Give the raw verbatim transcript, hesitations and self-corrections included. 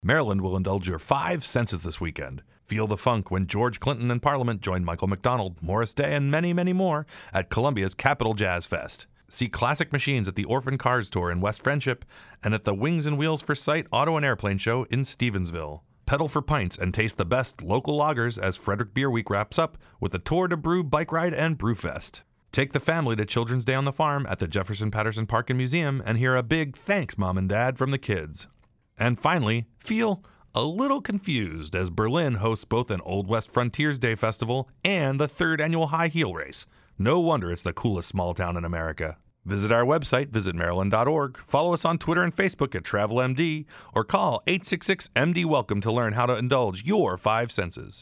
Maryland will indulge your five senses this weekend. Feel the funk when George Clinton and Parliament join Michael McDonald, Morris Day, and many, many more at Columbia's Capitol Jazz Fest. See classic machines at the Orphan Cars Tour in West Friendship and at the Wings and Wheels for Sight Auto and Airplane Show in Stevensville. Pedal for pints and taste the best local lagers as Frederick Beer Week wraps up with the Tour de Brew Bike Ride and Brewfest. Take the family to Children's Day on the Farm at the Jefferson Patterson Park and Museum and hear a big thanks, Mom and Dad, from the kids. And finally, feel a little confused as Berlin hosts both an Old West Frontiers Day Festival and the third annual High Heel Race. No wonder it's the coolest small town in America. Visit our website, visit maryland dot org, follow us on Twitter and Facebook at Travel M D, or call eight six six M D Welcome to learn how to indulge your five senses.